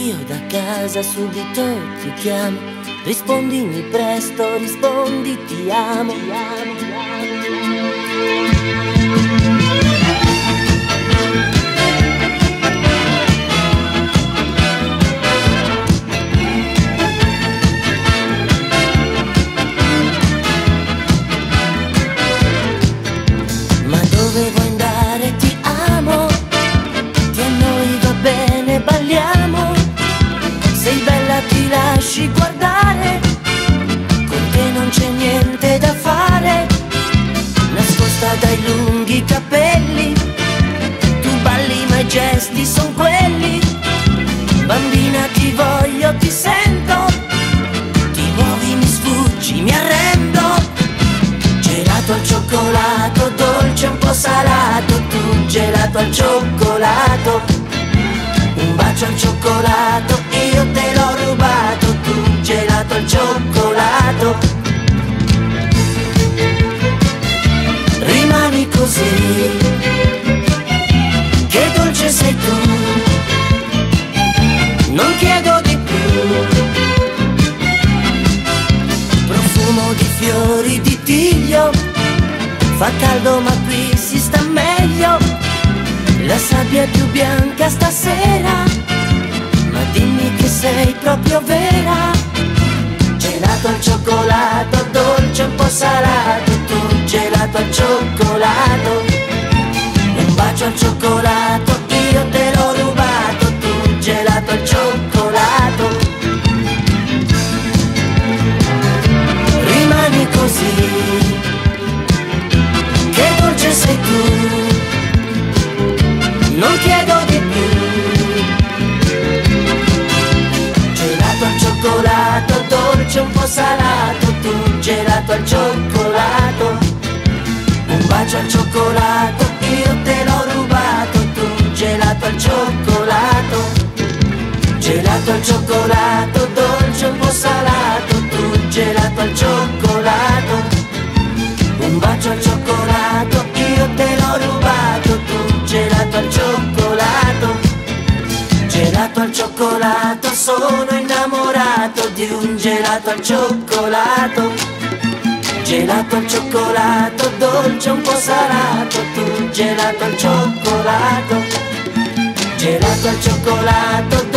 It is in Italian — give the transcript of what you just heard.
io da casa subito ti chiamo, rispondimi presto, rispondi ti amo, ti amo, ti amo. Ma dove vuoi andare? Ti amo, che a noi va bene, balliamo. Sei bella, ti lasci guardare, con te non c'è niente da fare. Nascosta dai lunghi capelli, tu balli ma i gesti son quelli. Bambina ti voglio, ti sento, ti muovi, mi sfuggi, mi arrendo. Gelato al cioccolato, dolce un po' salato, tu gelato al cioccolato. Un bacio al cioccolato, io te l'ho rubato, tu gelato al cioccolato. Rimani così, che dolce sei tu, non chiedo di più. Profumo di fiori di tiglio, fa caldo ma qui si sta meglio. La sabbia è più bianca stasera, ma dimmi che sei proprio vera. Gelato al cioccolato, dolce un po' salato, tu gelato al cioccolato. Un bacio al cioccolato, io te l'ho rubato, tu gelato al cioccolato. Rimani così, che dolce sei tu, non chiedo di più. Gelato al cioccolato, dolce un po' salato, tu gelato al cioccolato. Un bacio al cioccolato, io te l'ho rubato, tu gelato al cioccolato. Gelato al cioccolato, dolce un po' salato, tu gelato al cioccolato. Un bacio al cioccolato, io te l'ho rubato, tu gelato al cioccolato. Gelato al cioccolato, sono innamorato di un gelato al cioccolato. Gelato al cioccolato, dolce un po' salato, tu gelato al cioccolato. Gelato al cioccolato,